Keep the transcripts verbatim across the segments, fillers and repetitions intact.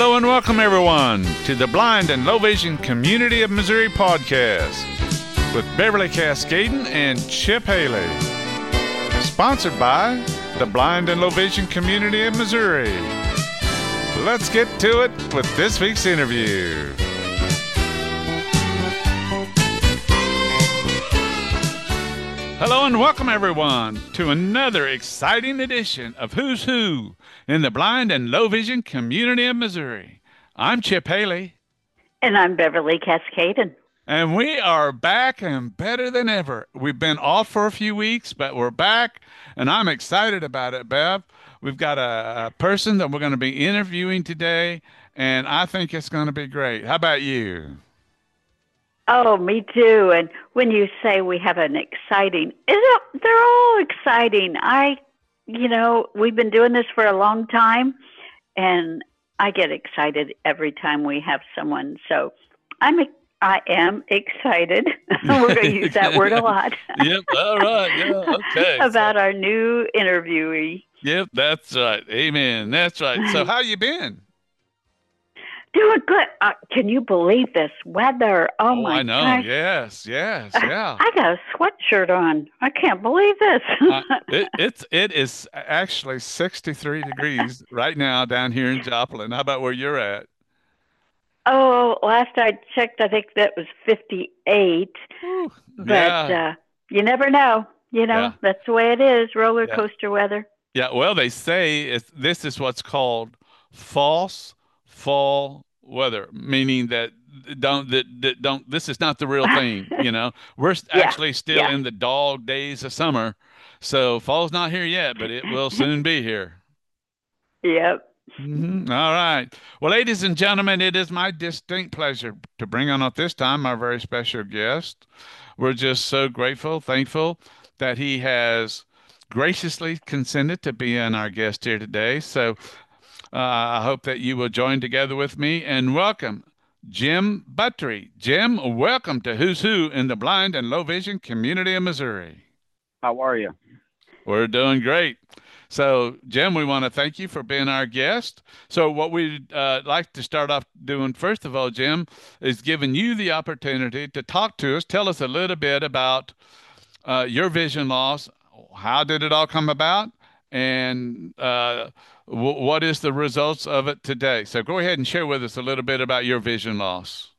Hello and welcome everyone to the Blind and Low Vision Community of Missouri podcast with Beverly Cascaden and Chip Haley. Sponsored by the Blind and Low Vision Community of Missouri. Let's get to it with this week's interview. Hello and welcome everyone to another exciting edition of Who's Who in the Blind and Low Vision Community of Missouri. I'm Chip Haley. And I'm Beverly Cascaden. And we are back and better than ever. We've been off for a few weeks, but we're back, and I'm excited about it, Bev. We've got a, a person that we're going to be interviewing today, and I think it's going to be great. How about you? Oh, me too. And when you say we have an exciting, it, they're all exciting. I, you know, we've been doing this for a long time, and I get excited every time we have someone. So I'm, I am excited. We're going to use that word a lot. Yep. All right. Yeah. Okay. About our new interviewee. Yep. That's right. Amen. That's right. So how you been? Doing good. Uh, can you believe this weather? Oh, oh my I know. gosh. Yes. Yes. Yeah. I got a sweatshirt on. I can't believe this. uh, it, it's it is actually sixty-three degrees right now down here in Joplin. How about where you're at? Oh, last I checked, I think that was fifty-eight. Whew, but yeah. uh, you never know. You know, Yeah. that's the way it is. Roller Yeah. coaster weather. Yeah. Well, they say it's, this is what's called false fall weather, meaning that don't that, that don't this is not the real thing. You know, we're Yeah, actually still yeah. in the dog days of summer, so fall's not here yet, but it will soon be here. Yep. Mhm. All right. Well, ladies and gentlemen, it is my distinct pleasure to bring on at this time our very special guest. We're just so grateful, thankful that he has graciously consented to be in our guest here today. So uh, I hope that you will join together with me and welcome Jim Buttrey. Jim, welcome to Who's Who in the Blind and Low Vision Community of Missouri. How are you? We're doing great. So, Jim, we want to thank you for being our guest. So what we'd uh, like to start off doing, first of all, Jim, is giving you the opportunity to talk to us. Tell us a little bit about uh, your vision loss. How did it all come about? And uh, w- what is the results of it today? So go ahead and share with us a little bit about your vision loss.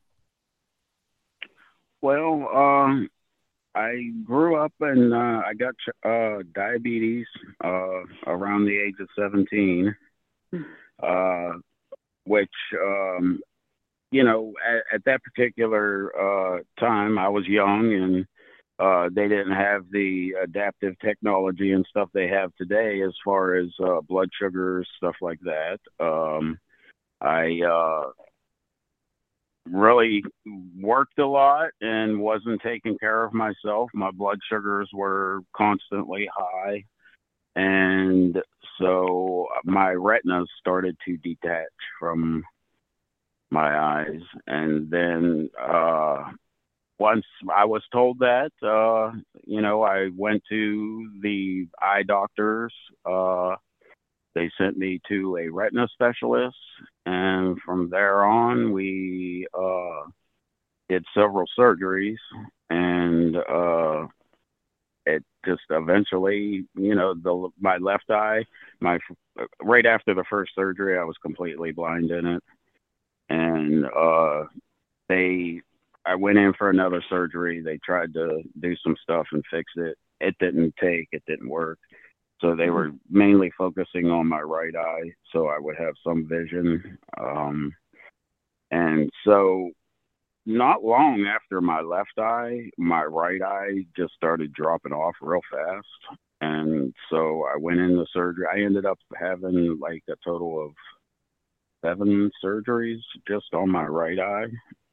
Well, um, I grew up and uh, I got uh, diabetes uh, around the age of seventeen, uh, which, um, you know, at, at that particular uh, time, I was young and uh, they didn't have the adaptive technology and stuff they have today as far as uh, blood sugars, stuff like that. Um, I uh, really worked a lot and wasn't taking care of myself. My blood sugars were constantly high. And so my retinas started to detach from my eyes. And then uh, once I was told that, uh, you know, I went to the eye doctors. Uh, They sent me to a retina specialist, and from there on, we uh, did several surgeries, and uh, it just eventually, you know, the my left eye, my right after the first surgery, I was completely blind in it, and uh, they, I went in for another surgery. They tried to do some stuff and fix it. It didn't take. It didn't work. So they were mainly focusing on my right eye, so I would have some vision. Um, and so not long after my left eye, my right eye just started dropping off real fast. And so I went into surgery. I ended up having like a total of seven surgeries just on my right eye.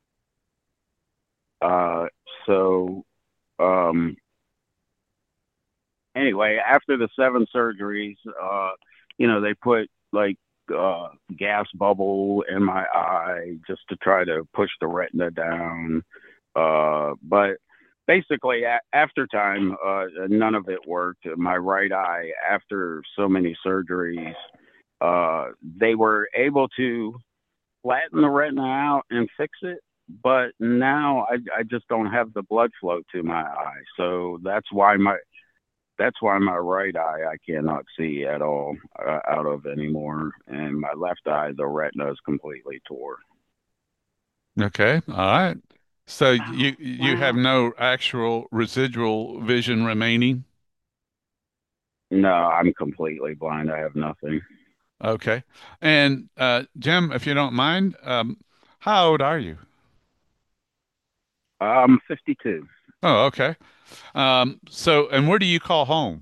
Uh, so, um, Anyway, after the seven surgeries, uh, you know, they put like uh, gas bubble in my eye just to try to push the retina down. Uh, but basically, a- after time, uh, none of it worked. My right eye, after so many surgeries, uh, they were able to flatten the retina out and fix it. But now I, I just don't have the blood flow to my eye, so that's why my that's why my right eye I cannot see at all uh, out of anymore, and my left eye the retina is completely tore. Okay. All right. So Oh, you you have wow. no actual residual vision remaining? No, I'm completely blind. I have nothing. Okay. And uh, Jim, if you don't mind, um, how old are you? I'm fifty-two. Oh, okay. Um, so, and where do you call home?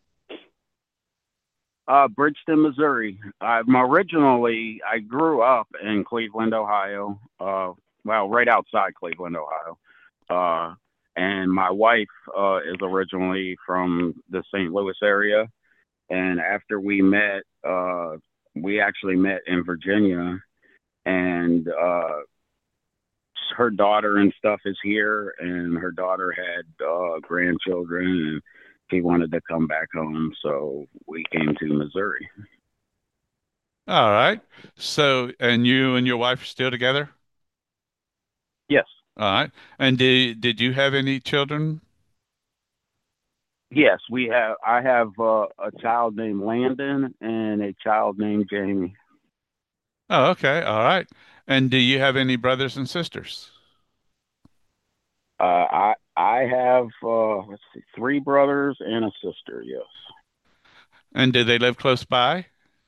Uh, Bridgeton, Missouri. I'm originally I grew up in Cleveland, Ohio. Uh, well, right outside Cleveland, Ohio. Uh, and my wife uh, is originally from the Saint Louis area. And after we met, uh, we actually met in Virginia, and uh, her daughter and stuff is here, and her daughter had uh, grandchildren, and she wanted to come back home, so we came to Missouri. All right. So, and you and your wife are still together? Yes, All right. And did did you have any children? yes, we have. I have uh, a child named Landon and a child named Jamie. Oh, okay. All right. And do you have any brothers and sisters? Uh, I I have uh, let's see, three brothers and a sister. Yes. And do they live close by?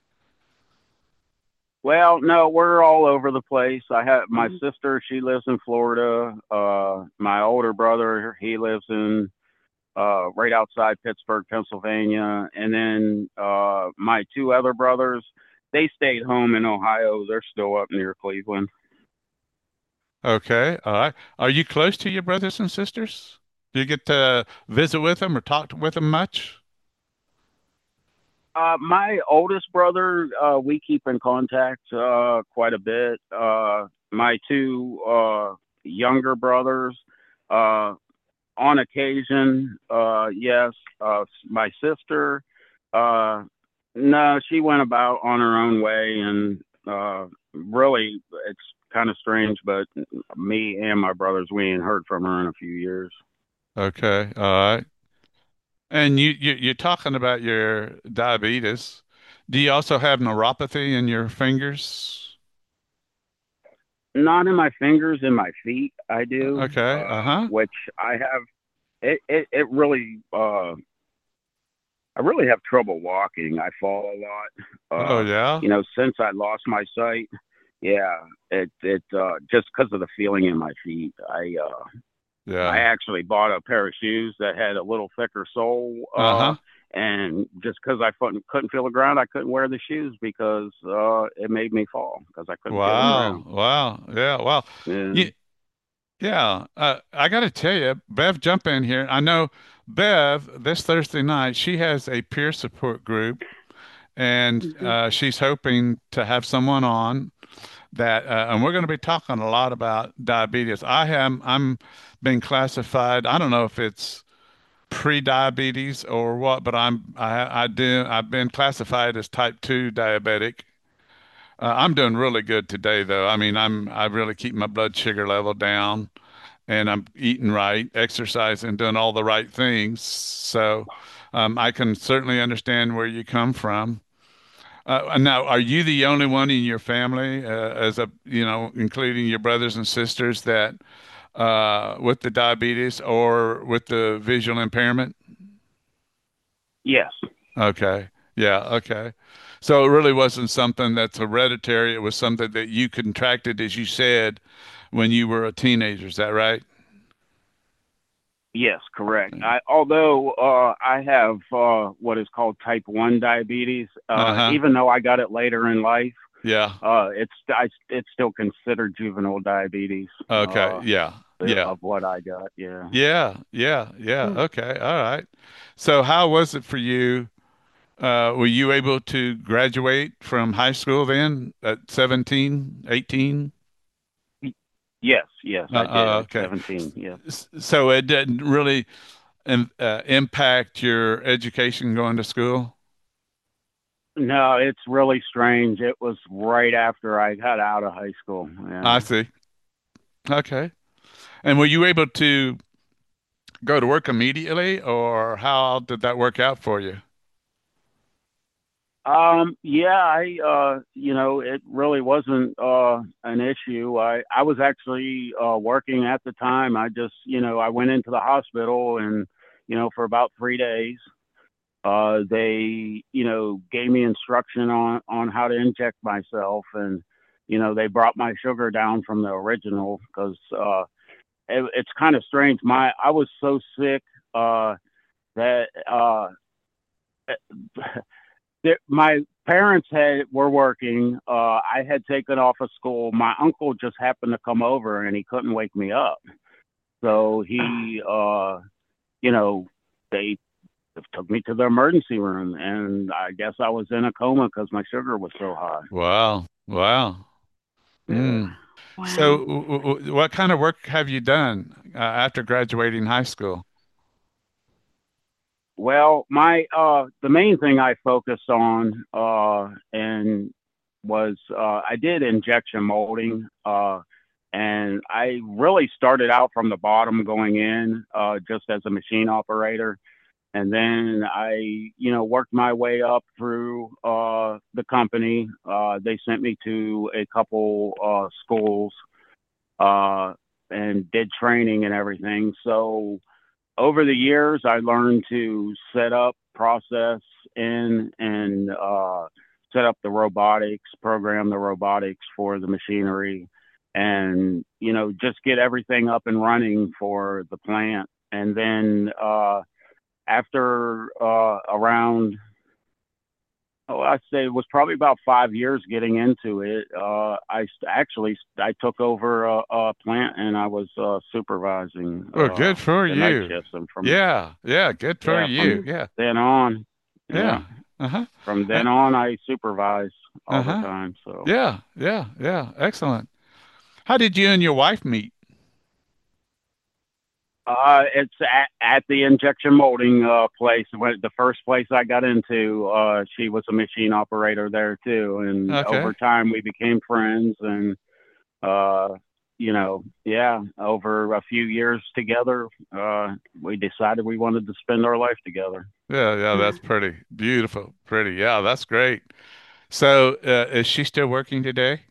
Well, no, we're all over the place. I have my Mm. sister; she lives in Florida. Uh, my older brother, he lives in uh, right outside Pittsburgh, Pennsylvania, and then uh, my two other brothers, they stayed home in Ohio. They're still up near Cleveland. Okay. All right. Are you close to your brothers and sisters? Do you get to visit with them or talk with them much? Uh, my oldest brother, uh, we keep in contact uh, quite a bit. Uh, my two uh, younger brothers, uh, on occasion, uh, yes. Uh, my sister, uh, no, she went about on her own way, and uh, really, it's kind of strange. But me and my brothers, we ain't heard from her in a few years. Okay. All right. And you, you you're talking about your diabetes. Do you also have neuropathy in your fingers? Not in my fingers, in my feet, I do, Okay. uh, Uh-huh. which I have. It, it, it really, uh, I really have trouble walking. I fall a lot. Oh Uh, yeah. you know, since I lost my sight, yeah, it it uh, just because of the feeling in my feet. I uh, I Yeah. actually bought a pair of shoes that had a little thicker sole, uh, Uh-huh. and just because I couldn't couldn't feel the ground, I couldn't wear the shoes because uh, it made me fall because I couldn't feel the Wow. ground. Wow. Yeah. Well, Yeah. you, yeah. Uh, I got to tell you, Bev, jump in here. I know Bev this Thursday night, she has a peer support group, and Hmm. uh, she's hoping to have someone on that, uh, and we're going to be talking a lot about diabetes. I am, I'm being classified. I don't know if it's pre-diabetes or what, but I'm, I, I do, I've been classified as type two diabetic. Uh, I'm doing really good today, though. I mean, I'm, I really keep my blood sugar level down, and I'm eating right, exercising, doing all the right things. So, um, I can certainly understand where you come from. Uh, now, are you the only one in your family, uh, as a, you know, including your brothers and sisters that uh, with the diabetes or with the visual impairment? Yes. Okay. Yeah. Okay. So it really wasn't something that's hereditary. It was something that you contracted, as you said, when you were a teenager. Is that right? Yes, correct. I, although uh, I have uh, what is called type one diabetes, uh, Uh-huh. even though I got it later in life, Yeah. uh, it's I, it's still considered juvenile diabetes Okay. uh, Yeah. Yeah. of what I got. Yeah. Yeah. Yeah. Yeah. Mm. Okay. All right. So how was it for you? Uh, were you able to graduate from high school then at seventeen, eighteen? Yes, yes, Uh, I did uh, at okay. seventeen. Yeah. S- So it didn't really um, uh, impact your education going to school? No, it's really strange. It was right after I got out of high school. I Yeah. see. Okay. And were you able to go to work immediately, or how did that work out for you? Um, yeah, I, uh, you know, it really wasn't, uh, an issue. I, I was actually, uh, working at the time. I just, you know, I went into the hospital and, you know, for about three days, uh, they, you know, gave me instruction on, on how to inject myself. And, you know, they brought my sugar down from the original because, uh, it, it's kind of strange. My, I was so sick, uh, that, uh, there, my parents had were working. Uh, I had taken off of school. My uncle just happened to come over, and he couldn't wake me up. So he, uh, you know, they took me to the emergency room, and I guess I was in a coma because my sugar was so high. Wow. Wow. Yeah. Mm. So, Wow. w w what kind of work have you done uh, after graduating high school? Well, my uh, the main thing I focused on uh, and was uh, I did injection molding. Uh, and I really started out from the bottom going in uh, just as a machine operator, and then I, you know, worked my way up through uh, the company. Uh, they sent me to a couple uh, schools uh, and did training and everything. So over the years, I learned to set up, process in, and uh, set up the robotics, program the robotics for the machinery, and you know just get everything up and running for the plant. And then uh, after uh, around oh, I'd say it was probably about five years getting into it. Uh, I actually I took over a, a plant and I was uh, supervising Well, uh, good for the night you. shifts. And from Yeah. Yeah. Good for yeah, you. from Yeah. then on, yeah, Yeah. Uh-huh. from Uh, then on I supervised all the uh-huh. time. So Yeah. Yeah. Yeah. Excellent. How did you and your wife meet? uh, it's at, at the injection molding uh, place. When the first place I got into, uh, she was a machine operator there too, and Okay. over time we became friends. And uh, you know, yeah, over a few years together, uh, we decided we wanted to spend our life together. Yeah. Yeah. That's Mm. pretty beautiful. Pretty. Yeah. That's great. So, uh, is she still working today?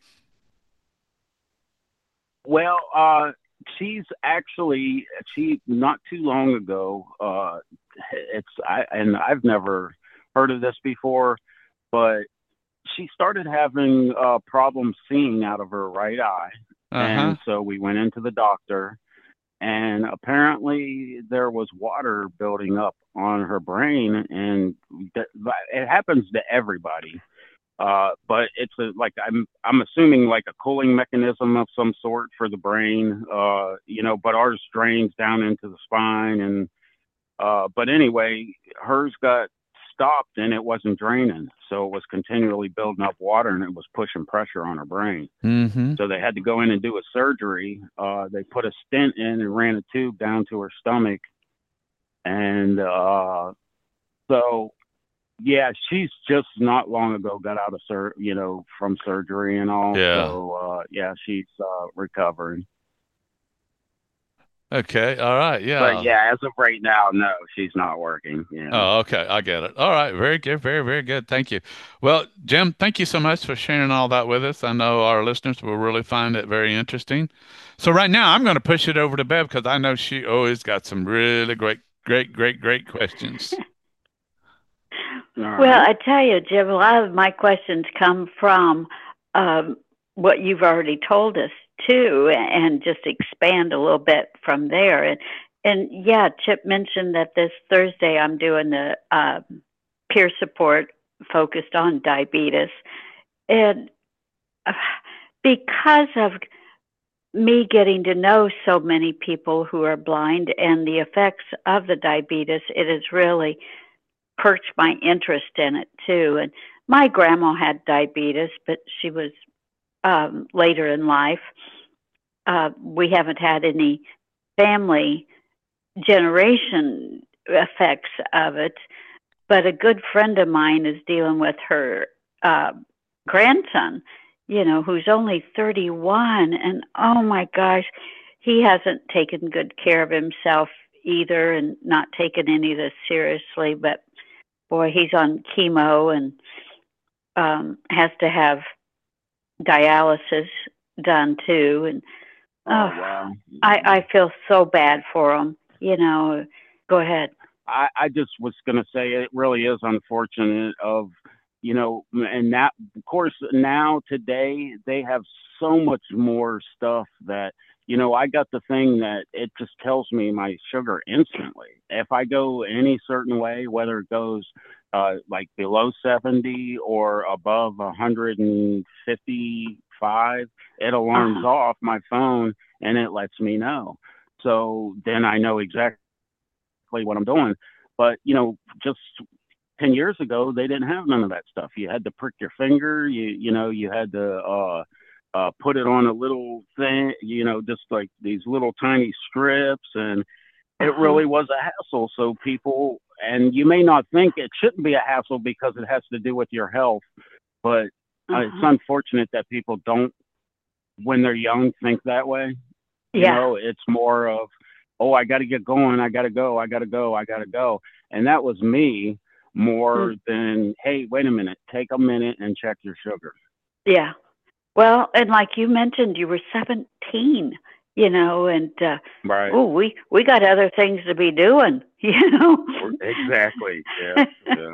Well, uh, she's actually she not too long ago. Uh, it's I and I've never heard of this before, but she started having uh, problems seeing out of her right eye, Uh-huh. and so we went into the doctor, and apparently there was water building up on her brain, and th- it happens to everybody. Uh, but it's a, like I'm I'm assuming like a cooling mechanism of some sort for the brain. Uh, you know, but ours drains down into the spine, and uh, but anyway, hers got stopped and it wasn't draining, so it was continually building up water and it was pushing pressure on her brain. Mm-hmm. So they had to go in and do a surgery. Uh, they put a stent in and ran a tube down to her stomach, and uh, so yeah, she's just not long ago got out of sur, you know, from surgery and all. Yeah. So uh, yeah, she's uh, recovering. Okay. All right. But Yeah. yeah, as of right now, no, she's not working. Yeah. Oh, okay. I get it. All right. Very good. Very, very good. Thank you. Well, Jim, thank you so much for sharing all that with us. I know our listeners will really find it very interesting. So right now, I'm going to push it over to Bev because I know she always got some really great, great, great, great questions. All Well, right. I tell you, Jim, a lot of my questions come from um, what you've already told us too, and just expand a little bit from there. And and yeah, Chip mentioned that this Thursday I'm doing the uh, peer support focused on diabetes, and uh, because of me getting to know so many people who are blind and the effects of the diabetes, it has really perked my interest in it too. And my grandma had diabetes, but she was um, later in life. Uh, we haven't had any family generation effects of it. but a good friend of mine is dealing with her uh, grandson, you know, who's only thirty-one. And oh my gosh, he hasn't taken good care of himself either and not taken any of this seriously. But boy, he's on chemo and um, has to have dialysis done too. And Oh, oh, wow. I, I feel so bad for him. You know, go ahead. I, I just was going to say it really is unfortunate of, you know, and that, of course, now today they have so much more stuff that, you know, I got the thing that it just tells me my sugar instantly. If I go any certain way, whether it goes uh, like below seventy or above one hundred fifty-five, it alarms Uh-huh. off my phone and it lets me know. So then I know exactly what I'm doing. But, you know, just ten years ago, they didn't have none of that stuff. You had to prick your finger, you, you know, you had to, uh, uh, put it on a little thing, you know, just like these little tiny strips. And it Uh-huh. really was a hassle. So people, and you may not think it shouldn't be a hassle because it has to do with your health, but uh, it's Uh-huh. unfortunate that people don't, when they're young, think that way. You Yeah. know, it's more of, oh, I got to get going. I got to go. I got to go. I got to go. And that was me Mm. more than, hey, wait a minute, take a minute and check your sugar. Yeah. Well, and like you mentioned, you were seventeen, you know, and uh, Right. oh, we we got other things to be doing, you know. Exactly. Yeah. Yeah.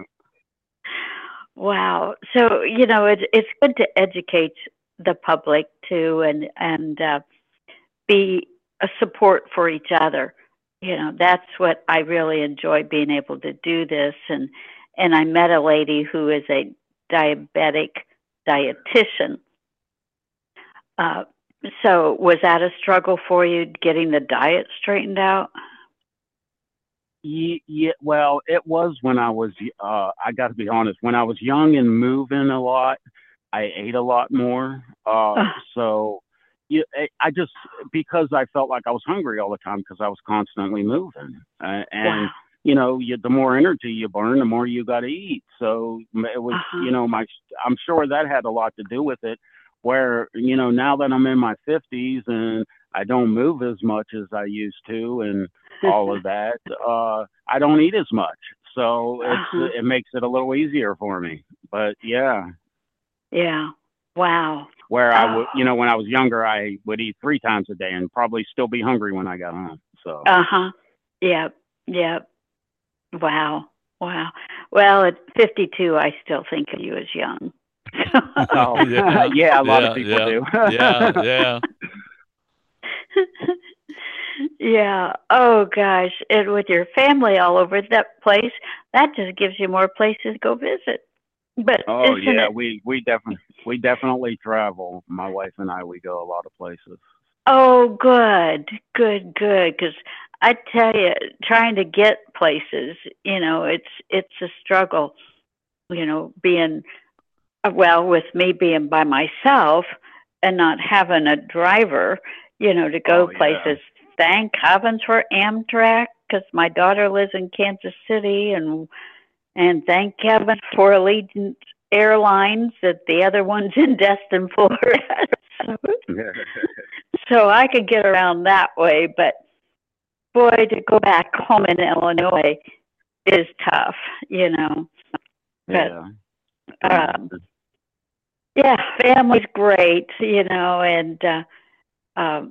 Wow. So, you know, it's it's good to educate the public too, and and uh, be a support for each other. You know, that's what I really enjoy, being able to do this. And and I met a lady who is a diabetic dietitian. Uh, so was that a struggle for you getting the diet straightened out? Ye- Yeah, well, it was when I was, uh, I got to be honest, when I was young and moving a lot, I ate a lot more. Uh, Uh, so you, I I just, because I felt like I was hungry all the time because I was constantly moving. Uh, and, wow. you know, you, the more energy you burn, the more you got to eat. So it was, Uh huh. you know, my, I'm sure that had a lot to do with it. Where, you know, now that I'm in my fifties and I don't move as much as I used to, and all of that. Uh, I don't eat as much, so Uh it's huh. it makes it a little easier for me. But yeah, Yeah. Wow. where I Oh. would, you know, when I was younger, I would eat three times a day and probably still be hungry when I got home. So, Uh huh. Yep. Yep. Wow. Wow. Well, at fifty-two, I still think of you as young. oh Yeah, yeah, a lot of yeah, people yeah, do. yeah, yeah. Yeah. Oh gosh. And with your family all over that place, that just gives you more places to go visit. But Oh isn't yeah, it? we we definitely we definitely travel. My wife and I, we go a lot of places. Oh, good, good, good. Because I tell you, trying to get places, you know, it's it's a struggle. You know, being uh, well, with me being by myself and not having a driver, you know, to go Oh yeah. places. Thank heavens for Amtrak, because my daughter lives in Kansas City, and and thank heaven for Allegiant Airlines, that the other one's in Destin, Florida. so, so I could get around that way, but boy, to go back home in Illinois is tough, you know. But Yeah. um, yeah, family's great, you know, and uh, um,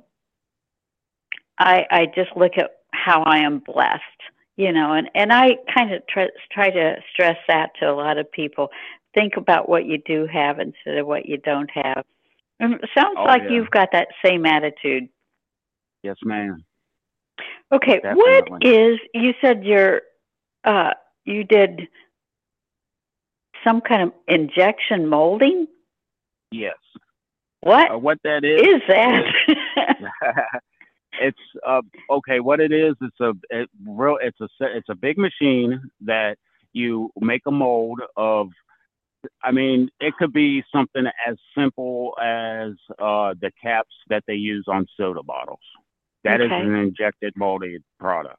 I I just look at how I am blessed, you know, and and I kind of try, try to stress that to a lot of people. Think about what you do have instead of what you don't have. And it sounds Oh like yeah. you've got that same attitude. Yes, ma'am. Okay, what Definitely. is, you said you're uh you did some kind of injection molding? Yes. What Uh, what that is is that? is it's uh okay. What it is, it's a it, real. It's a se- it's a big machine that you make a mold of. I mean, it could be something as simple as uh the caps that they use on soda bottles. That is Okay. an injected molded product.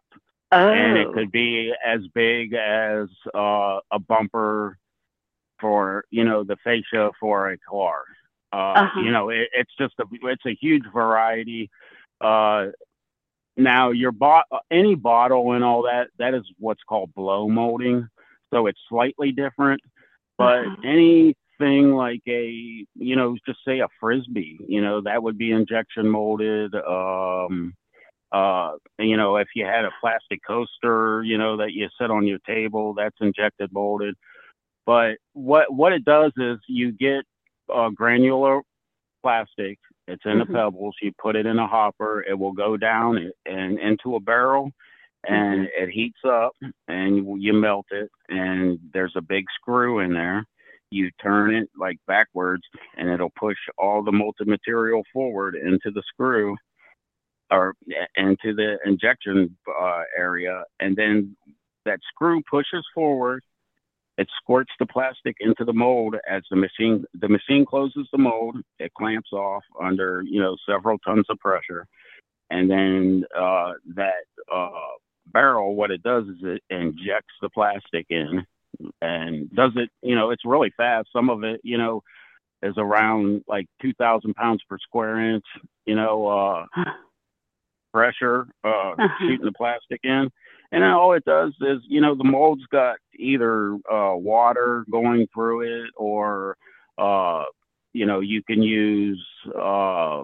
and it Oh. could be as big as uh, a bumper for, you know, the fascia for a car. Uh, Uh-huh. you know, it, it's just a it's a huge variety. Uh, Now your bot any bottle and all that, that is what's called blow molding, so it's slightly different. But Uh-huh. anything like a, you know, just say a frisbee, you know, that would be injection molded. Um, uh, you know, if you had a plastic coaster, you know, that you set on your table, that's injected molded. But what what it does is you get uh, granular plastic. It's in the Mhm. pebbles. You put it in a hopper. It will go down and into a barrel, and Mhm. it heats up, and you melt it. And there's a big screw in there. You turn it like backwards, and it'll push all the molten material forward into the screw or into the injection uh, area, and then that screw pushes forward. It squirts the plastic into the mold as the machine the machine closes the mold. It clamps off under, you know, several tons of pressure, and then uh, that uh, barrel, what it does is it injects the plastic in and does it. You know, it's really fast. Some of it, you know, is around like two thousand pounds per square inch. You know, uh, pressure uh, Uh-huh. shooting the plastic in. And then all it does is, you know, the mold's got either uh, water going through it or, uh, you know, you can use, uh, uh,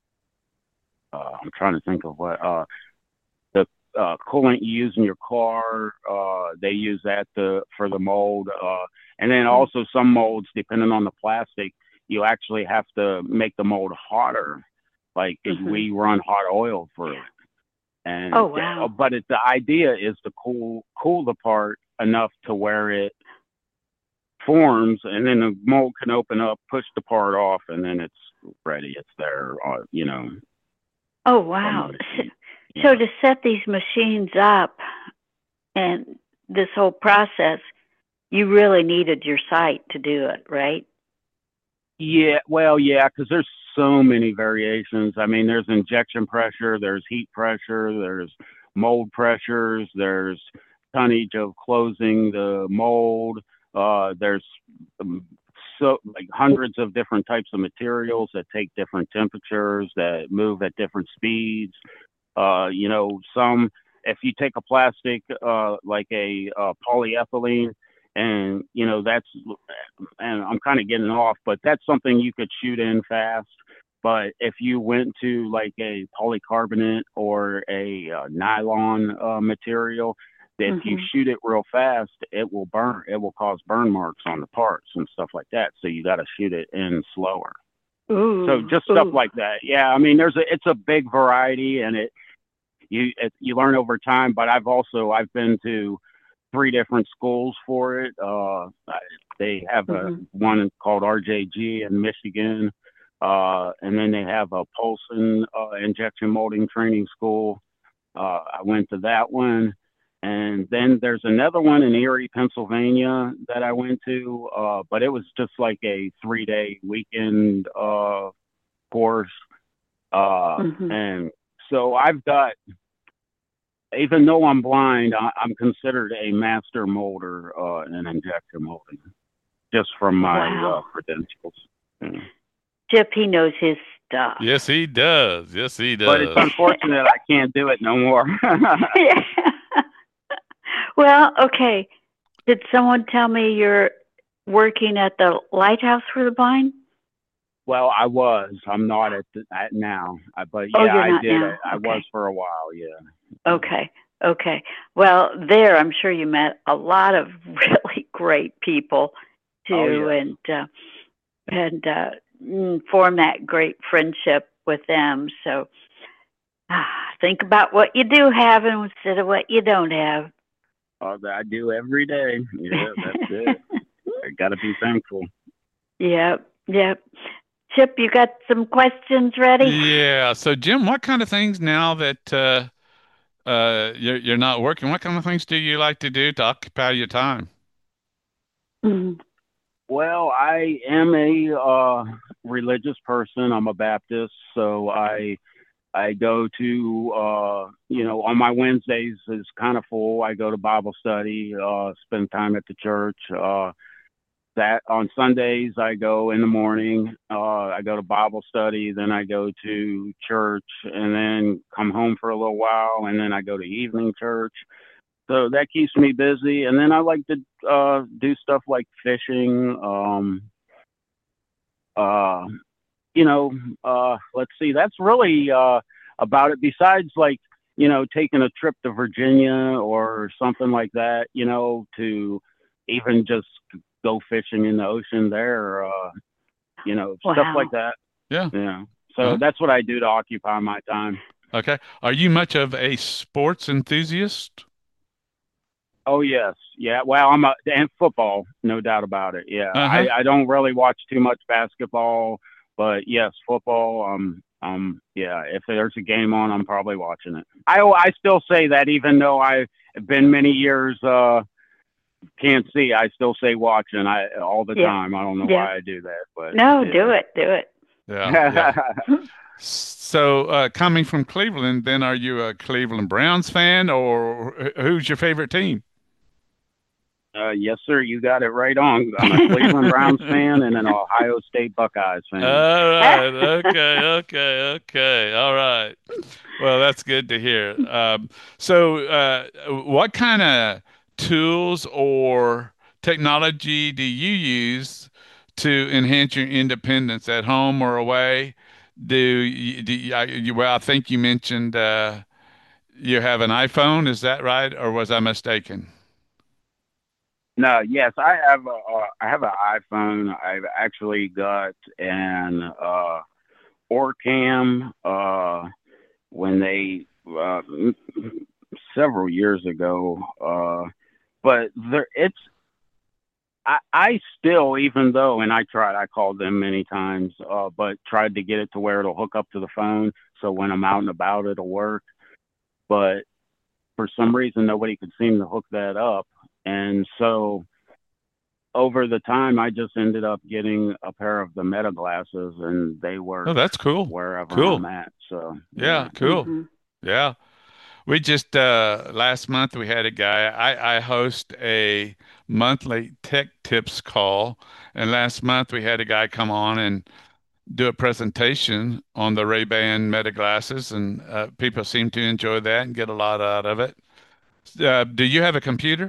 I'm trying to think of what, uh, the uh, coolant you use in your car. Uh, they use that to, for the mold. Uh, and then Mm. also some molds, depending on the plastic, you actually have to make the mold hotter. Like Mhm. we run hot oil through it and Oh, uh, wow. but it, the idea is to cool cool the part enough to where it forms, and then the mold can open up, push the part off, and then it's ready. It's there, uh, you know, Oh, on the wow. S- machine. So Yeah, to set these machines up and this whole process, you really needed your site to do it, right? yeah. Well, yeah, because there's so many variations. I mean, there's injection pressure, there's heat pressure, there's mold pressures, there's tonnage of closing the mold. Uh, there's um, so like hundreds of different types of materials that take different temperatures that move at different speeds. Uh, you know, some if you take a plastic uh, like a uh, polyethylene, and you know that's, and I'm kind of getting off, but that's something you could shoot in fast. But if you went to like a polycarbonate or a uh, nylon uh, material, if you Mhm. shoot it real fast, it will burn. It will cause burn marks on the parts and stuff like that. So you got to shoot it in slower. So Ooh, just stuff ooh. like that. Yeah, I mean, there's a it's a big variety, and it you it, you learn over time. But I've also I've been to three different schools for it. Uh, they have a Mhm. one called R J G in Michigan, uh, and then they have a Polson uh, injection molding training school. Uh, I went to that one. And then there's another one in Erie, Pennsylvania that I went to, uh, but it was just like a three day weekend uh, course. Uh, Mhm. and so I've got, even though I'm blind, I, I'm considered a master molder uh, in injection molding just from my uh, Wow. credentials. Yeah. Chip, he knows his stuff. Yes, he does. Yes, he But it's does. unfortunate I can't do it no more. Yeah. Well, okay. Did someone tell me you're working at the Lighthouse for the Blind? Well, I was. I'm not at, the, at now, I, but Oh, yeah, you're I not did. now. I, I was Okay. for a while. Yeah. Yeah. Okay. Okay. Well, there, I'm sure you met a lot of really great people Oh too, yes. and uh, and uh, mm, form that great friendship with them. So ah, think about what you do have instead of what you don't have. Uh, I do every day. Yeah, that's it. I got to be thankful. Yep. Yep. Chip, you got some questions ready? Yeah. So, Jim, what kind of things now that uh, uh, you're you're not working? What kind of things do you like to do to occupy your time? Mm. Well, I am a uh, religious person. I'm a Baptist, so I I go to, uh, you know, on my Wednesdays is kind of full. I go to Bible study, uh, spend time at the church. Uh, that on Sundays, I go in the morning. Uh, I go to Bible study, then I go to church, and then come home for a little while, and then I go to evening church. So that keeps me busy. And then I like to uh, do stuff like fishing. Um, uh, you know, uh, let's see, that's really uh, about it. Besides, like, you know, taking a trip to Virginia or something like that, you know, to even just go fishing in the ocean there, uh, you know, stuff like Wow. that. Yeah. Yeah. So Uh, that's what I do to occupy my time. okay. Are you much of a sports enthusiast? Oh yes, yeah. Well, I'm a and football, no doubt about it. Yeah, Uh-huh. I I don't really watch too much basketball, but yes, football. Um, um, yeah. If there's a game on, I'm probably watching it. I I still say that even though I've been many years uh can't see, I still say watching. I all the Yep. time. I don't know Yep. why I do that, but No, do yeah. it. Do it. Yeah, yeah. So, uh, coming from Cleveland, then are you a Cleveland Browns fan or wh- who's your favorite team? Uh, yes, sir. You got it right on. I'm a Cleveland Browns fan and an Ohio State Buckeyes fan. All right. Okay. Okay. Okay. All right. Well, that's good to hear. Um, so, uh, what kind of tools or technology do you use to enhance your independence at home or away? Do you, do you, I, you, well, I think you mentioned uh, you have an iPhone. Is that right, or was I mistaken? No, yes, I have a, uh, I have an iPhone. I've actually got an uh, Orcam uh, when they uh, several years ago. Uh, but there, it's I, I still, even though, and I tried, I called them many times, uh, but tried to get it to where it'll hook up to the phone. So when I'm out and about, it'll work. But for some reason, nobody could seem to hook that up. And so over the time, I just ended up getting a pair of the Meta glasses, and they Oh, work that's cool. wherever I'm Cool. at. So Yeah. yeah. Cool. hmm Yeah. We just uh last month we had a guy. I I host a monthly tech tips call, and last month we had a guy come on and do a presentation on the Ray-Ban Meta glasses, and uh, people seem to enjoy that and get a lot out of it. Uh, do you have a computer?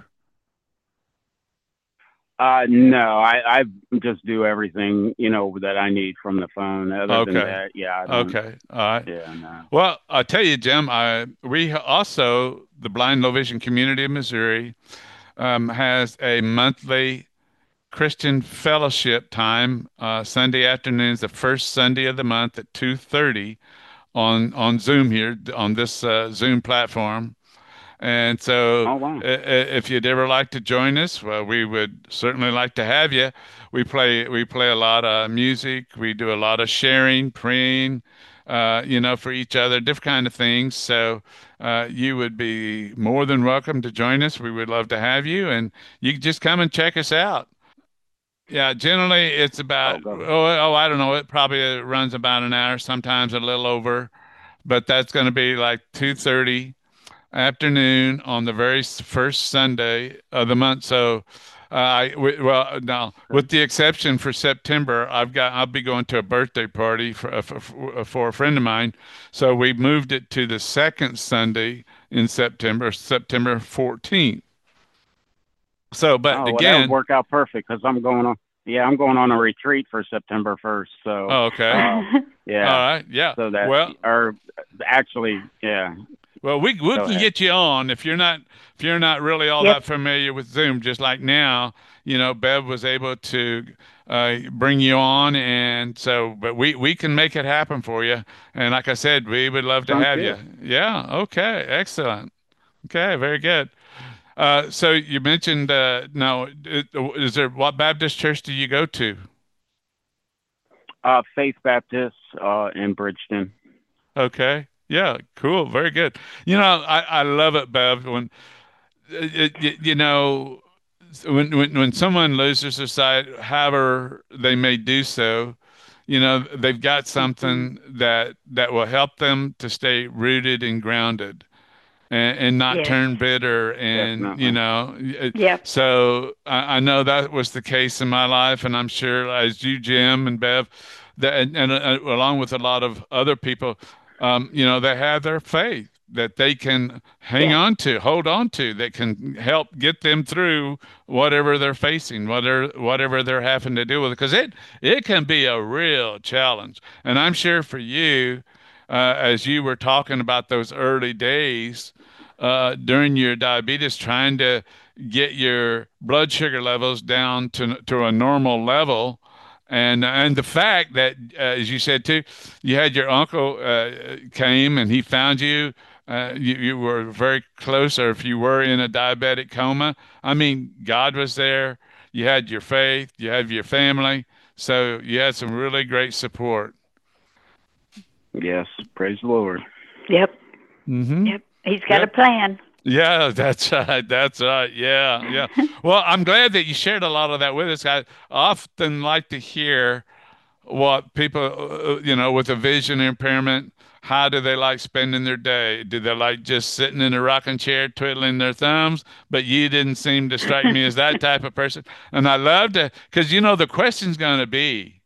Uh, no, I, I just do everything, you know, that I need from the phone. Other than Okay. that, yeah, I don't, Okay. All right. yeah, no. Well, I'll tell you, Jim, I we also, the Blind Low Vision Community of Missouri, um, has a monthly Christian fellowship time, uh, Sunday afternoons, the first Sunday of the month at two thirty on on Zoom here on this uh, Zoom platform. And so, Oh, wow. i- i- if you'd ever like to join us, well, we would certainly like to have you. We play we play a lot of music. We do a lot of sharing, praying, uh, you know, for each other, different kind of things. So, uh, you would be more than welcome to join us. We would love to have you, and you can just come and check us out. Yeah, generally it's Oh, about go. oh, oh I don't know, it probably runs about an hour, sometimes a little over, but that's going to be like two thirty afternoon on the very s- first Sunday of the month. So, uh, I w well now with the exception for September, I've got I'll be going to a birthday party for uh, for, for for a friend of mine. So we moved it to the second Sunday in September, September fourteenth. So, but Oh, well, that would again, work out perfect because I'm going on. Yeah, I'm going on a retreat for September first. So, oh, okay. uh, All yeah. right. Yeah. So that, Well, or actually, yeah. Well, we we Go can ahead. get you on if you're not if you're not really all Yep. that familiar with Zoom. Just like now, you know, Bev was able to uh, bring you on, and so but we we can make it happen for you. And like I said, we would love to Sounds have you. good. Yeah. Okay. Excellent. Okay. Very good. Uh, so you mentioned uh, now, is there what Baptist church do you go to? Uh, Faith Baptist uh, in Bridgeton. Okay. Yeah. Cool. Very good. You know, I I love it, Bev, when it, it, you know, when, when when someone loses their sight, however they may do so, you know, they've got Mhm. something that that will help them to stay rooted and grounded and, and not Yes. turn bitter. And, you Definitely. know, it- Yep. so I, I know that was the case in my life. And I'm sure as you, Jim and Bev, that, and, and uh, along with a lot of other people, um, you know, they have their faith that they can hang Yes. on to, hold on to, that can help get them through whatever they're facing, whatever whatever they're having to deal with. Because it it can be a real challenge. And I'm sure for you, uh, as you were talking about those early days uh, during your diabetes, trying to get your blood sugar levels down to to a normal level, and and the fact that, uh, as you said too, you had your uncle uh, came and he found you. Uh, you, you were very close, or if you were in a diabetic coma, I mean, God was there. You had your faith, you had your family, so you had some really great support. Yes, praise the Lord. Yep. Mm-hmm. Yep. He's got a Yep. plan. Yeah, that's right. That's right. Yeah, yeah. Well, I'm glad that you shared a lot of that with us. I often like to hear what people, uh, you know, with a vision impairment, how do they like spending their day? Do they like just sitting in a rocking chair, twiddling their thumbs? But you didn't seem to strike me as that type of person. And I love to, because, you know, the question's going to be,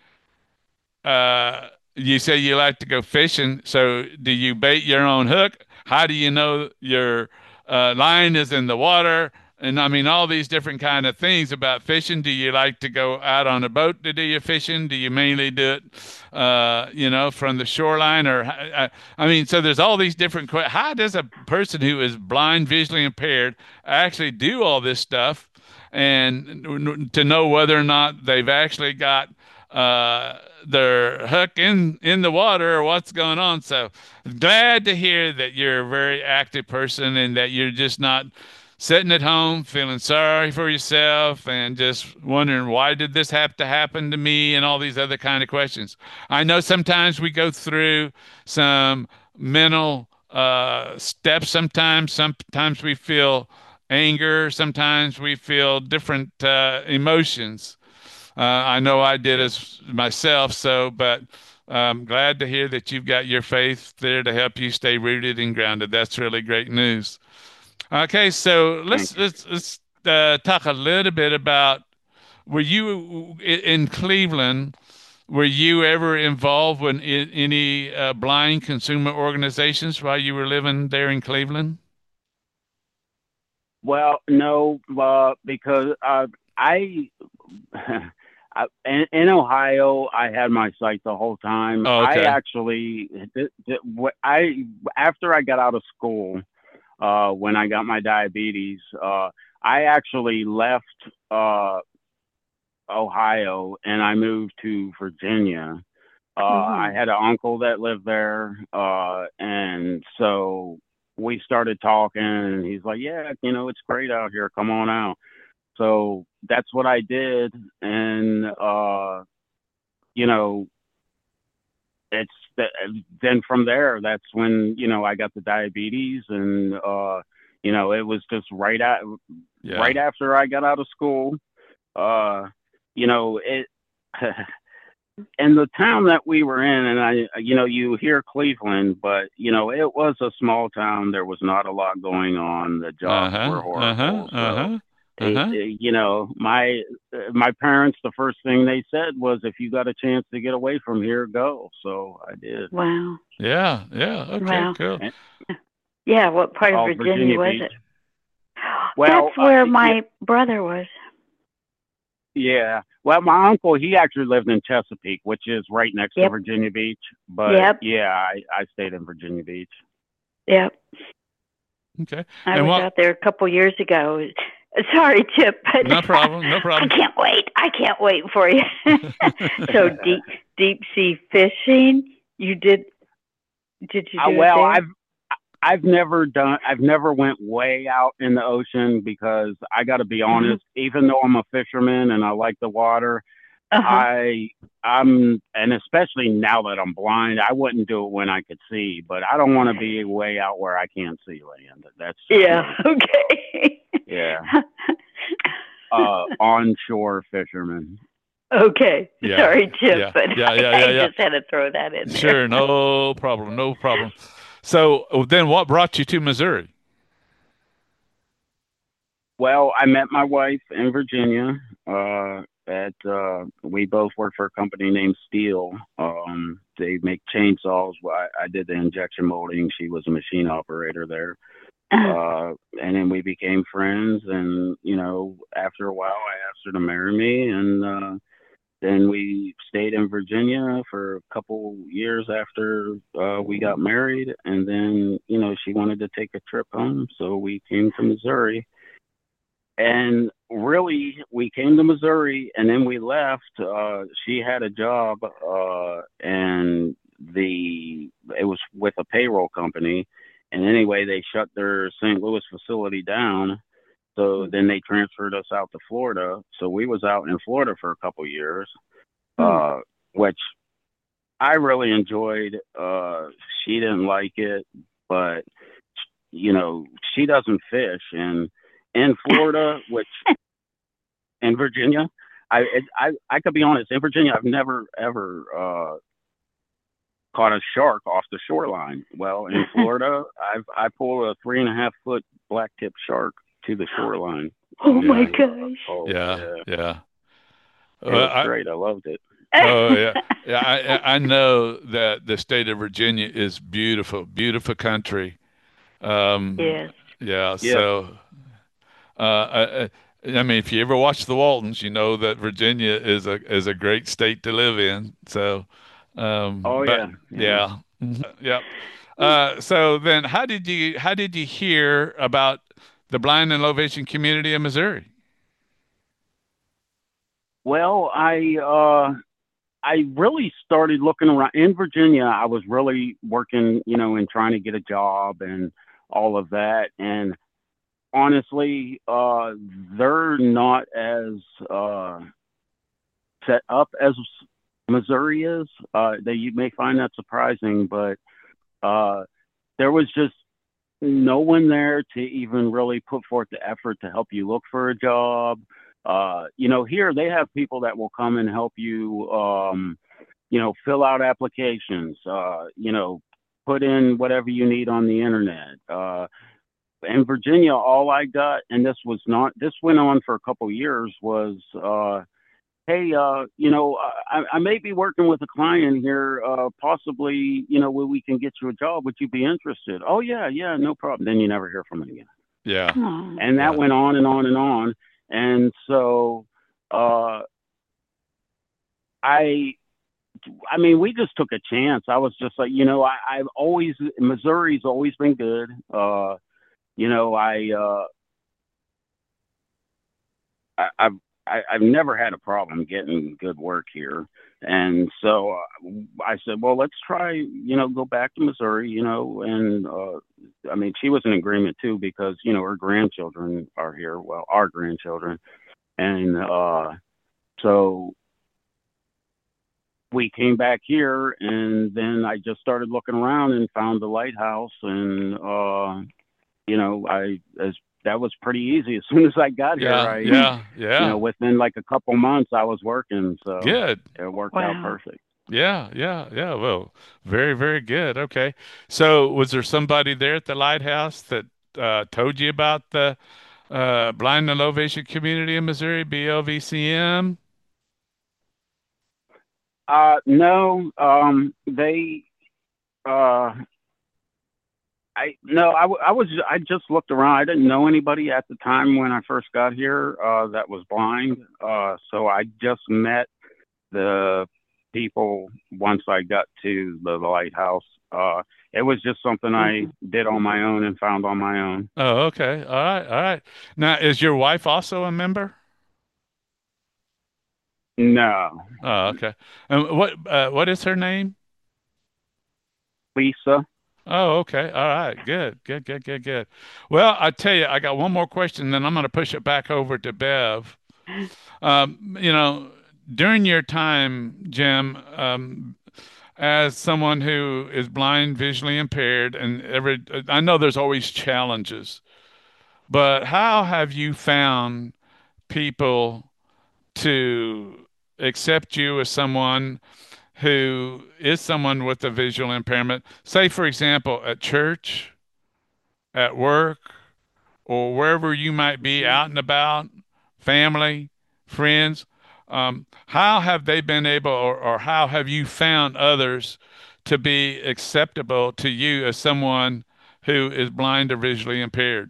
uh, you say you like to go fishing, so do you bait your own hook? How do you know your uh, line is in the water? And I mean, all these different kind of things about fishing. Do you like to go out on a boat to do your fishing? Do you mainly do it, uh, you know, from the shoreline? Or I, I mean, so there's all these different questions. How does a person who is blind, visually impaired, actually do all this stuff, and to know whether or not they've actually got uh, their hook in in the water or what's going on. So glad to hear that you're a very active person and that you're just not sitting at home feeling sorry for yourself and just wondering why did this have to happen to me and all these other kind of questions. I know sometimes we go through some mental uh, steps. Sometimes, sometimes we feel anger. Sometimes we feel different uh, emotions. uh, I know I did Yes. as myself. So, but I'm glad to hear that you've got your faith there to help you stay rooted and grounded. That's really great news. Okay, so Thank let's you. let's let's uh, talk a little bit about, were you in Cleveland? Were you ever involved with any uh, blind consumer organizations while you were living there in Cleveland? Well, no, uh, because uh, I, I in, in Ohio, I had my sight the whole time. Oh, I okay. actually, th- th- wh- I after I got out of school, uh, when I got my diabetes, uh, I actually left uh, Ohio and I moved to Virginia. Uh, I Mhm. had an uncle that lived there, uh, and so we started talking. And he's like, "Yeah, you know, it's great out here. Come on out." So that's what I did, and uh, you know, it's th- then from there. That's when you know I got the diabetes, and uh, you know, it was just right at Yeah. right after I got out of school. Uh, you know, it. And the town that we were in, and I, you know, you hear Cleveland, but you know, it was a small town. There was not a lot going on. The jobs Uh-huh. were Uh-huh. horrible. So, Uh-huh. eh, Uh-huh. eh, you know, my uh, my parents, the first thing they said was, "If you got a chance to get away from here, go." So I did. Wow. Yeah. Yeah. Okay, Wow. cool. And, Yeah. What part of oh, Virginia Virginia was Beach. it? Well, That's uh, where yeah, my brother was. yeah. Well, my uncle, he actually lived in Chesapeake, which is right next to Yep. Virginia Beach. But Yep. yeah, I, I stayed in Virginia Beach. Yep. Okay. I And was what? out there a couple years ago. Sorry, Chip, but No problem. No I problem. can't wait. I can't wait for you. So deep deep sea fishing. You did? Did you Uh, do it well, there? I've I've never done I've never went way out in the ocean because I got to be Uh huh. honest, even though I'm a fisherman and I like the water, Uh huh. I I'm and especially now that I'm blind, I wouldn't do it when I could see, but I don't want to be way out where I can't see land. That's just Yeah. me. Okay. Yeah. Uh onshore fisherman. Okay. Yeah, Sorry, Chip, yeah, but yeah, I, yeah, yeah, I yeah. just had to throw that in there. Sure, no problem, no problem. So oh, then what brought you to Missouri? Well, I met my wife in Virginia. Uh, at uh, we both worked for a company named Steel. Um, they make chainsaws. Well, I, I did the injection molding. She was a machine operator there. Uh, and then we became friends. And you know, after a while, I asked her to marry me, and uh, then we stayed in Virginia for a couple years after uh, we got married. And then you know, she wanted to take a trip home, so we came to Missouri. And really, we came to Missouri, and then we left. Uh, she had a job, uh, and the it was with a payroll company. And anyway, they shut their Saint Louis facility down. So then they transferred us out to Florida. So we was out in Florida for a couple years, Hmm. uh, which I really enjoyed. Uh, she didn't like it, but you know, she doesn't fish, and in Florida, which in Virginia, I I I could be honest. In Virginia, I've never ever uh, caught a shark off the shoreline. Well, in Florida, I've I pulled a three and a half foot black tip shark to the shoreline, Oh my Yeah, and uh, gosh. oh yeah, yeah, yeah. it Well, was I, great. I loved it. oh yeah, yeah. I I I know that the state of Virginia is beautiful, beautiful country. Um, Yes. yeah. Yeah. So, uh, I, I I mean, if you ever watch the Waltons, you know that Virginia is a is a great state to live in. So, um, Oh but yeah. Yeah. yeah, yeah. Uh, so then, how did you how did you hear about the blind and low vision community in Missouri? Well, I uh I really started looking around in Virginia. I was really working, you know, and trying to get a job and all of that. And honestly, uh, they're not as uh, set up as Missouri is. Uh, they you may find that surprising, but uh, there was just no one there to even really put forth the effort to help you look for a job. Uh, you know, here they have people that will come and help you. Um, you know, fill out applications. Uh, you know, put in whatever you need on the internet. Uh, in Virginia, all I got, and this was not, this went on for a couple years, was, uh, hey, uh, you know, I, I may be working with a client here, uh, possibly, you know, where we can get you a job. Would you be interested? Oh, yeah, yeah, no problem. Then you never hear from it again. Yeah, Oh. And that yeah, went on and on and on. And so, uh, I, I mean, we just took a chance. I was just like, you know, I, I've always, Missouri's always been good. Uh, you know, I, uh, I, I've I, I've never had a problem getting good work here, and so uh, I said, well, let's try, you know, go back to Missouri, you know, and uh, I mean, she was in agreement too because you know her grandchildren are here, well, our grandchildren, and uh, so we came back here, and then I just started looking around and found the lighthouse, and uh, you know, I as that was pretty easy. As soon as I got here, yeah, I yeah, you yeah. know, within like a couple months, I was working, so Good. it worked out Wow. perfect. Yeah, yeah, yeah. Well, very, very good. Okay. So, was there somebody there at the lighthouse that uh, told you about the uh, blind and low vision community in Missouri, B L V C M? Uh, no, um, they, uh, I no, I, w- I was I just looked around. I didn't know anybody at the time when I first got here uh, that was blind. Uh, so I just met the people once I got to the lighthouse. Uh, it was just something I Mhm. did on my own and found on my own. Oh, okay. All right, all right. Now, is your wife also a member? No, Oh, okay. And what uh, what is her name? Lisa. Oh, okay. All right. Good. Good. Good. Good. Good. Well, I tell you, I got one more question, then I'm going to push it back over to Bev. Um, you know, during your time, Jim, um, as someone who is blind, visually impaired, and every, I know there's always challenges, but how have you found people to accept you as someone who is someone with a visual impairment? Say, for example, at church, at work, or wherever you might be Mhm. out and about, family, friends. Um, how have they been able, or, or how have you found others to be acceptable to you as someone who is blind or visually impaired?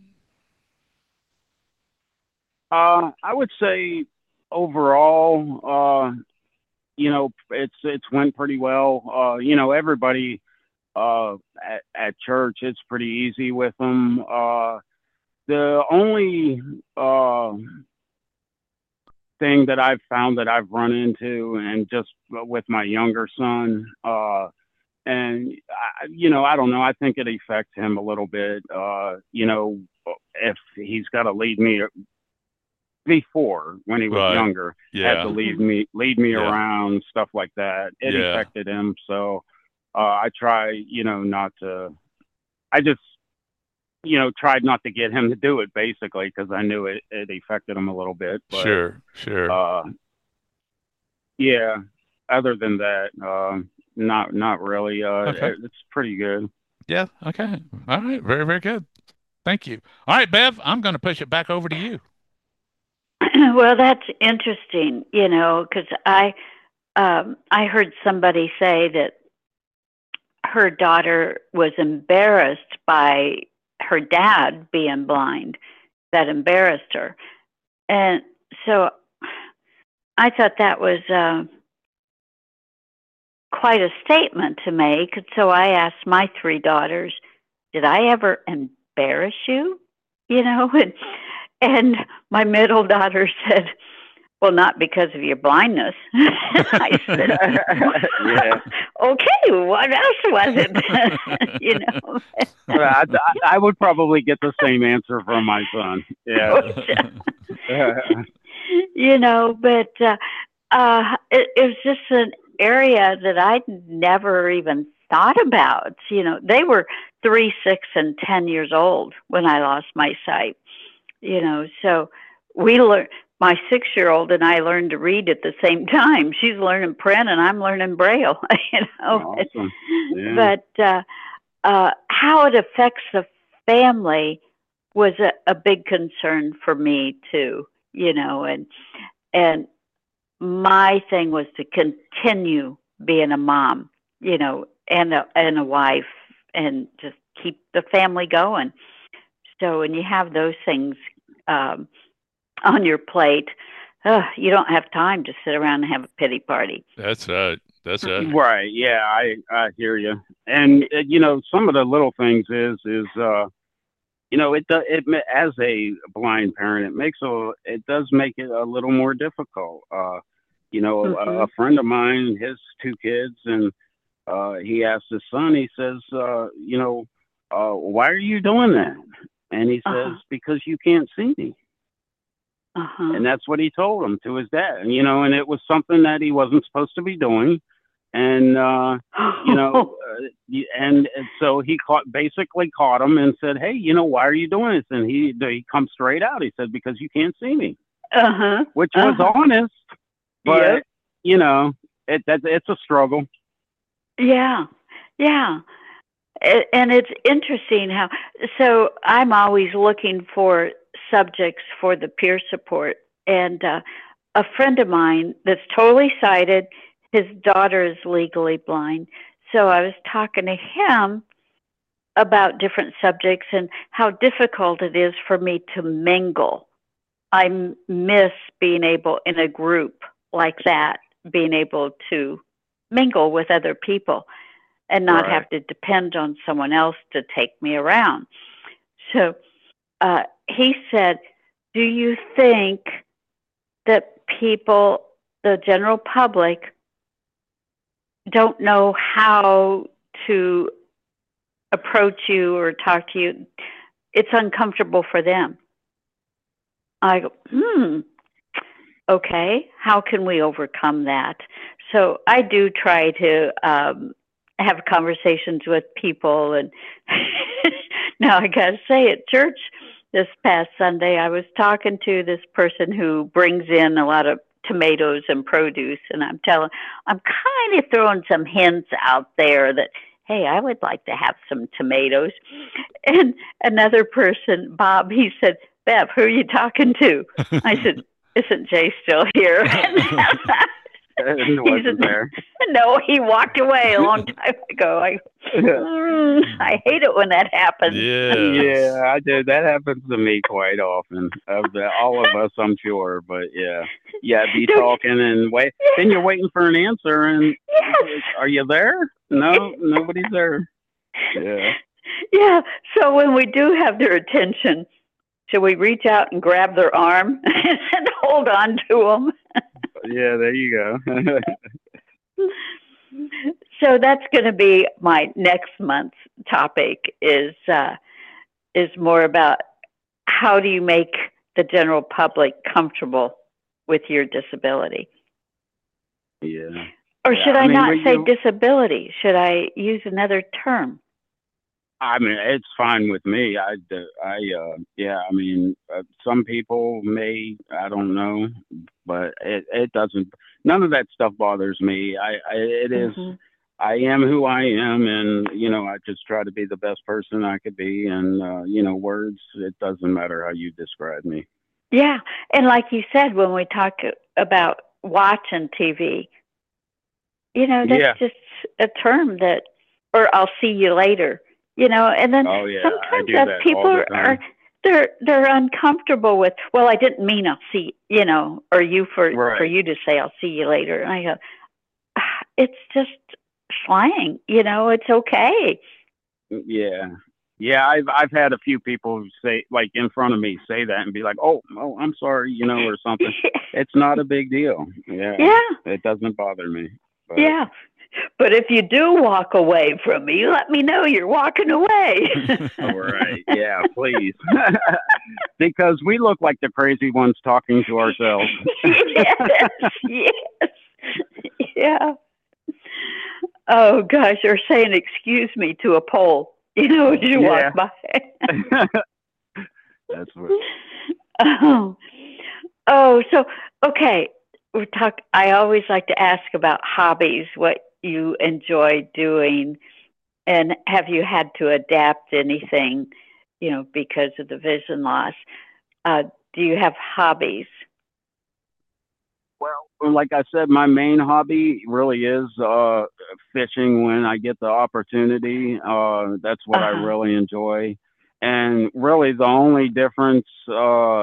Uh, I would say overall, uh, you know, it's it's went pretty well. Uh, you know, everybody uh, at, at church, it's pretty easy with them. Uh, the only uh, thing that I've found that I've run into, and just with my younger son, uh, and I, you know, I don't know. I think it affects him a little bit. Uh, you know, if he's got to lead me before when he was Right. younger, had to Yeah. lead me lead me Yeah. around, stuff like that. It Yeah. affected him. So uh, I try, you know, not to. I just, you know, tried not to get him to do it basically because I knew it, it affected him a little bit. But Sure. Sure. uh, yeah, other than that, uh, not not really. Uh, Okay. it, it's pretty good. Yeah. Okay. All right. Very, very good. Thank you. All right, Bev, I'm going to push it back over to you. Well, that's interesting, you know, because I um, I heard somebody say that her daughter was embarrassed by her dad being blind. That embarrassed her, and so I thought that was uh, quite a statement to make. So I asked my three daughters, "Did I ever embarrass you?" You know, and and my middle daughter said, "Well, not because of your blindness." I said, Yeah. "Okay, what else was it?" You know. I, I would probably get the same answer from my son. Yeah. You know, but uh, uh, it, it was just an area that I'd never even thought about. You know, they were three, six, and ten years old when I lost my sight. You know, so we learned. My six-year-old and I learned to read at the same time. She's learning print, and I'm learning Braille. You know, Awesome. Yeah. but uh, uh, how it affects the family was a, a big concern for me too. You know, and and my thing was to continue being a mom, you know, and a and a wife, and just keep the family going. So when you have those things um, on your plate, uh, you don't have time to sit around and have a pity party. That's right. That's right. Right. Yeah, I I hear you. And uh, you know, some of the little things is is uh you know, it does it ma- as a blind parent, it makes a it does make it a little more difficult. Uh you know, a, Mm-hmm. a friend of mine, his two kids, and uh he asked his son, he says, uh, you know, uh why are you doing that? And he Uh says, huh. because you can't see me. Uh huh. And that's what he told him to his dad. And you know, and it was something that he wasn't supposed to be doing. And uh you know, uh, y- and, and so he caught basically caught him and said, "Hey, you know, why are you doing this?" And he he comes straight out. He said, "Because you can't see me," Uh huh. which Uh was huh. honest, but Yep. you know, it that it's a struggle. Yeah. Yeah. A- And it's interesting how, so I'm always looking for subjects for the peer support. And uh, a friend of mine that's totally sighted, his daughter is legally blind. So I was talking to him about different subjects and how difficult it is for me to mingle. I m- miss being able in a group like that, being able to mingle with other people and not Right. have to depend on someone else to take me around. So uh, he said, "Do you think that people, the general public, don't know how to approach you or talk to you? It's uncomfortable for them." I go, hmm, okay, how can we overcome that? So I do try to um, have conversations with people. And now I got to say, at church this past Sunday, I was talking to this person who brings in a lot of tomatoes and produce, and I'm telling, I'm kind of throwing some hints out there that, hey, I would like to have some tomatoes. And another person, Bob, he said, Bev, who are you talking to? I said, isn't Jay still here? He wasn't there. No, he walked away a long time ago. I, mm, I hate it when that happens. Yes. Yeah, I do. That happens to me quite often. Of the, all of us, I'm sure. But yeah, yeah, be Don't talking and wait. Yeah. Then you're waiting for an answer, and Yes. are you there? No, nobody's there. Yeah. Yeah. So when we do have their attention, should we reach out and grab their arm and hold on to them? Yeah, there you go. So that's going to be my next month's topic. Is uh, is more about how do you make the general public comfortable with your disability? Yeah. Or Yeah, should I, I mean, not we say do- disability? Should I use another term? I mean, it's fine with me. I, I, uh, yeah. I mean, uh, some people may, I don't know, but it, it doesn't. None of that stuff bothers me. I, I it is. Mhm. I am who I am, and you know, I just try to be the best person I could be. And uh, you know, words. It doesn't matter how you describe me. Yeah, and like you said, when we talk about watching T V, you know, that's Yeah. just a term that, or I'll see you later, you know, and then Oh yeah, I sometimes do as that people all the are, time. are they're they're uncomfortable with, well, I didn't mean I'll see, you know, or you for for Right. you to say I'll see you later, and I go, ah, it's just slang, you know, it's okay. Yeah. Yeah, I've I've had a few people say, like, in front of me say that and be like, "Oh, oh, I'm sorry," you know, or something. It's not a big deal. Yeah, Yeah, it doesn't bother me. But yeah. But if you do walk away from me, let me know you're walking away. all right, yeah, please, because we look like the crazy ones talking to ourselves. Yes, yes, yeah. Oh gosh, or saying "excuse me" to a pole, you know, as you Yeah. walk by. That's what. Oh, oh, so okay. We talk. I always like to ask about hobbies, what you enjoy doing, and have you had to adapt anything, you know, because of the vision loss? Uh, do you have hobbies? Well, like I said, my main hobby really is uh, fishing when I get the opportunity. Uh, that's what I Uh-huh. really enjoy. And really, the only difference uh,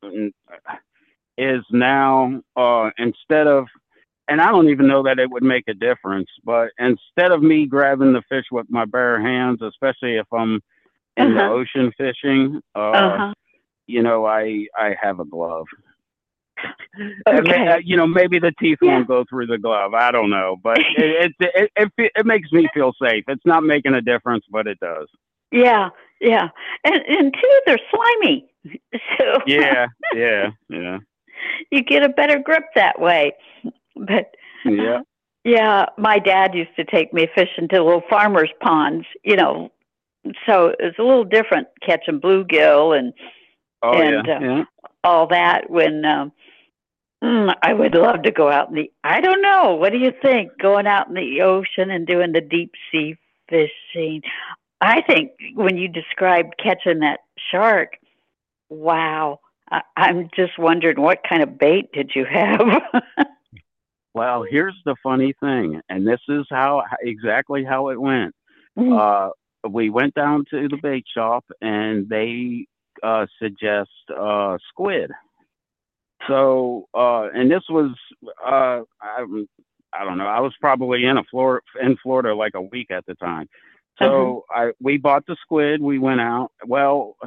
is now uh, instead of, and I don't even know that it would make a difference, but instead of me grabbing the fish with my bare hands, especially if I'm in the Uh-huh. ocean fishing, uh, Uh-huh. you know, I I have a glove. And may- Okay. uh, you know, maybe the teeth Yeah. won't go through the glove. I don't know, but it it, it it it it makes me feel safe. It's not making a difference, but it does. Yeah, yeah. And and two, they're slimy. So Yeah, yeah, yeah, you get a better grip that way. But yeah. yeah, my dad used to take me fishing to little farmers' ponds, you know. So it's a little different catching bluegill and Oh and yeah, uh, yeah. all that. When um, mm, I would love to go out in the. I don't know. What do you think? Going out in the ocean and doing the deep sea fishing. I think when you described catching that shark, wow. I, I'm just wondering what kind of bait did you have? Well, here's the funny thing, and this is how exactly how it went. Mm, Uh, we went down to the bait shop, and they uh, suggest uh, squid. So, uh, and this was uh, I, I don't know. I was probably in a Florida in Florida like a week at the time. uh-huh. So I we bought the squid. We went out. Well,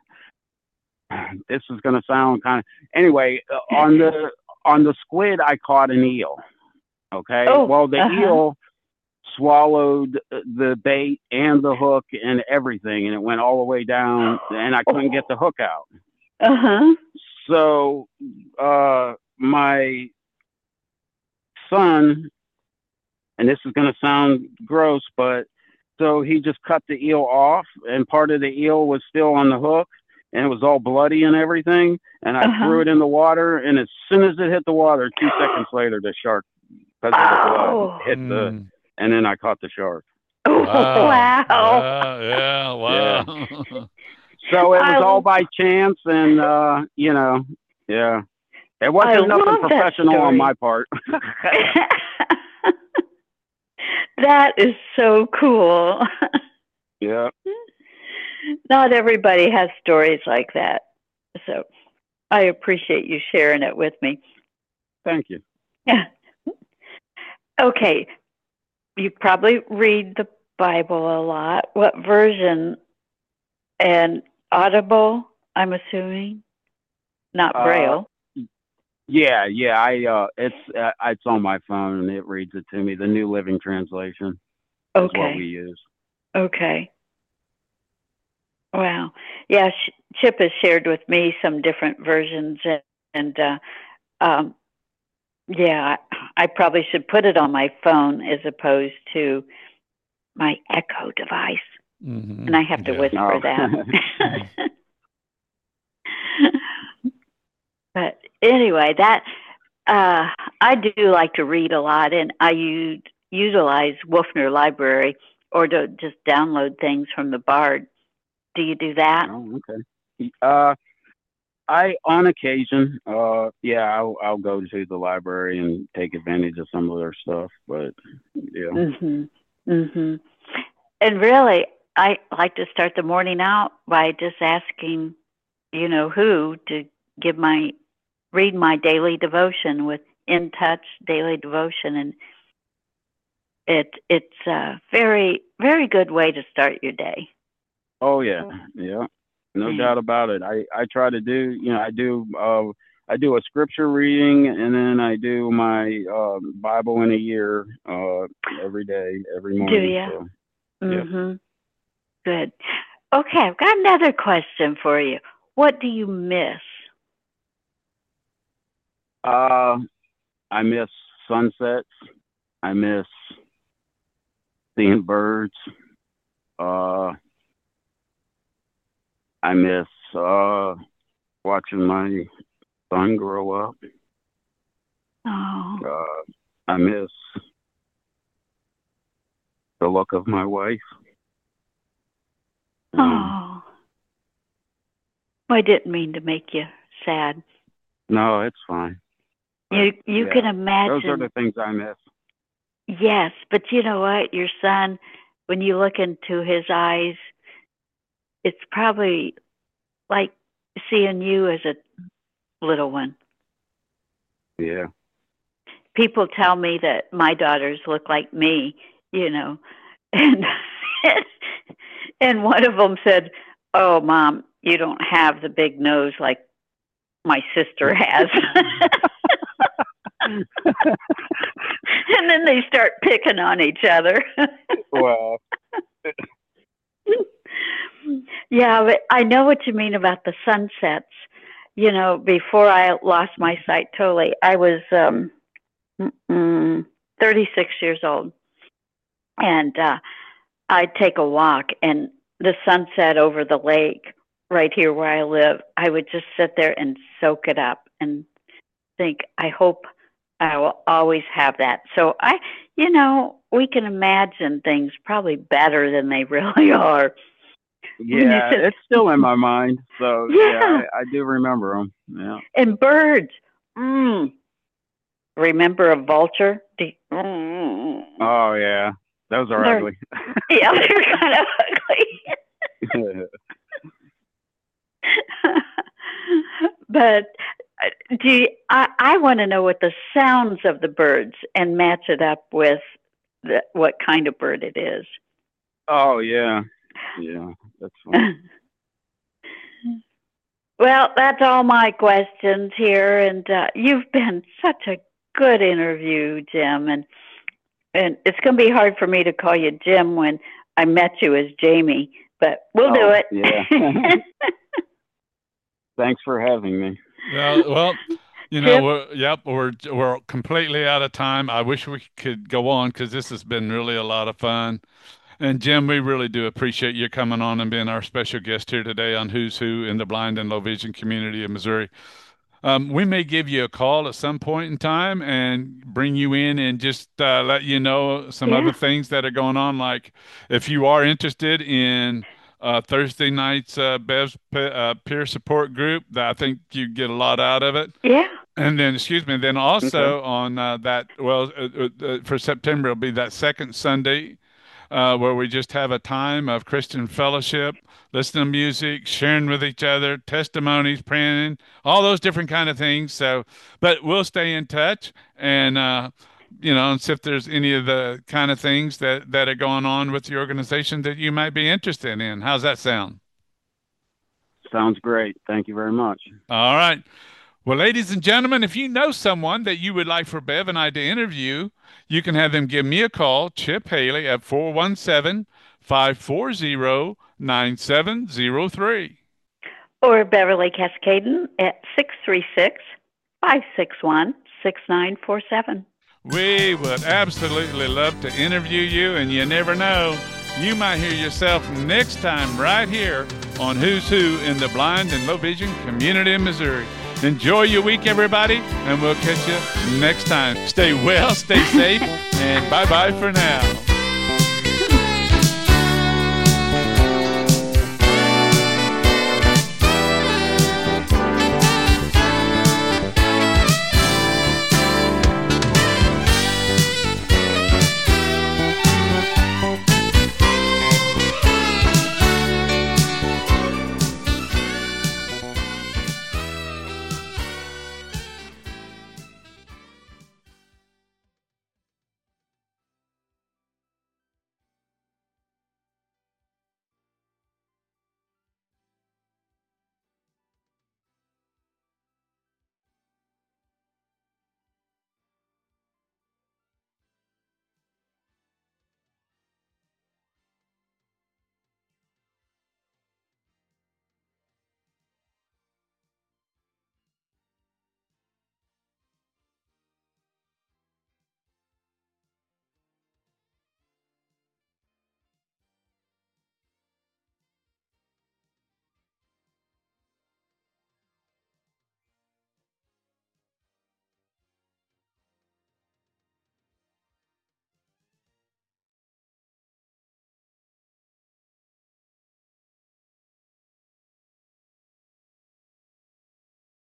this is going to sound kind of anyway uh, on the on the squid. I caught an eel. Okay. Oh, Well, the uh-huh. eel swallowed the bait and the hook and everything, and it went all the way down, and I couldn't get the hook out. Uh-huh. So uh, my son, and this is going to sound gross, but so he just cut the eel off, and part of the eel was still on the hook, and it was all bloody and everything. And I threw Uh-huh. it in the water, and as soon as it hit the water, two seconds later, the shark, because of the blood, Oh. hit the, Mm. and then I caught the shark. Oh, Wow. wow. Yeah, yeah, Yeah. wow. So it was I all by chance, and uh, you know, yeah, it I wasn't nothing love that professional on story. my part. That is so cool. Yeah. Not everybody has stories like that. So I appreciate you sharing it with me. Thank you. Yeah. Okay. You probably read the Bible a lot. What version? And Audible, I'm assuming, not Uh, Braille. yeah, yeah. I uh, it's uh, it's on my phone and it reads it to me. The New Living Translation is what we Okay. use. Okay. Wow. Yeah, Chip has shared with me some different versions, and, and uh, um, yeah, I, I probably should put it on my phone as opposed to my Echo device, Hmm. and I have to Yeah. whisper No. that. But anyway, that uh, I do like to read a lot, and I use, utilize Wolfner Library or to just download things from the Bard. Do you do that? Oh, okay. Uh, I on occasion, uh, yeah, I'll I'll go to the library and take advantage of some of their stuff. But yeah. Mhm. Mhm. And really, I like to start the morning out by just asking, you know, who to give my read my daily devotion with In Touch Daily Devotion, and it it's a very very good way to start your day. Oh yeah, yeah, no Yeah. doubt about it. I I try to do, you know, I do uh I do a scripture reading, and then I do my uh, Bible in a year uh every day, every Do morning. you? So yeah. Mhm. Good. Okay, I've got another question for you. What do you miss? Uh, I miss sunsets. I miss seeing birds. Uh, I miss uh watching my son grow up. Oh. Uh, I miss the look of my wife. Um, Oh. I didn't mean to make you sad. no, it's fine. But You you can yeah, those are imagine. the things I miss. Yes, but you know what? Your son, when you look into his eyes, it's probably like seeing you as a little one. Yeah. People tell me that my daughters look like me, you know, and and one of them said, "Oh, mom, you don't have the big nose like my sister has." And then they start picking on each other. Well, Yeah, but I know what you mean about the sunsets. You know, before I lost my sight totally, I was um, mm, thirty-six years old, and uh, I'd take a walk, and the sunset over the lake right here where I live, I would just sit there and soak it up and think, I hope I will always have that. So I, you know, we can imagine things probably better than they really are. When you yeah, said, it's still in my mind. So yeah, yeah, I, I do remember them. Yeah. and birds. Mm. Remember a vulture? The, mm, Oh yeah, those are they're ugly. yeah, they're kind of ugly. But uh, do you, I, I want to know what the sounds of the birds and match it up with the, what kind of bird it is. Oh yeah, yeah, that's fun. Well, that's all my questions here, and uh, you've been such a good interview, Jim, and and it's going to be hard for me to call you Jim when I met you as Jamie, but we'll do Oh it. yeah. Thanks for having me. Yeah, well, you know, Chip, we're, yep, we're we're completely out of time. I wish we could go on because this has been really a lot of fun. And Jim, we really do appreciate you coming on and being our special guest here today on Who's Who in the Blind and Low Vision Community of Missouri. Um, we may give you a call at some point in time and bring you in and just uh, let you know some Yeah. other things that are going on. Like if you are interested in uh, Thursday night's uh, Bev's pe- uh, peer support group, that I think you get a lot out of it. Yeah. And then, excuse me, then also Okay. on uh, that, well, uh, uh, for September, it'll be that second Sunday uh, where we just have a time of Christian fellowship, listening to music, sharing with each other, testimonies, praying, all those different kind of things. So, but we'll stay in touch and, uh, you know, and see if there's any of the kind of things that, that are going on with the organization that you might be interested in. How's that sound? Sounds great. Thank you very much. All right. Well, ladies and gentlemen, if you know someone that you would like for Bev and I to interview, you can have them give me a call, Chip Haley, at four one seven, five four zero, nine seven zero three. Or Beverly Cascaden at six three six, five six one, six nine four seven. We would absolutely love to interview you, and you never know, you might hear yourself next time right here on Who's Who in the Blind and Low Vision Community in Missouri. Enjoy your week, everybody, and we'll catch you next time. Stay well, stay safe, and bye-bye for now.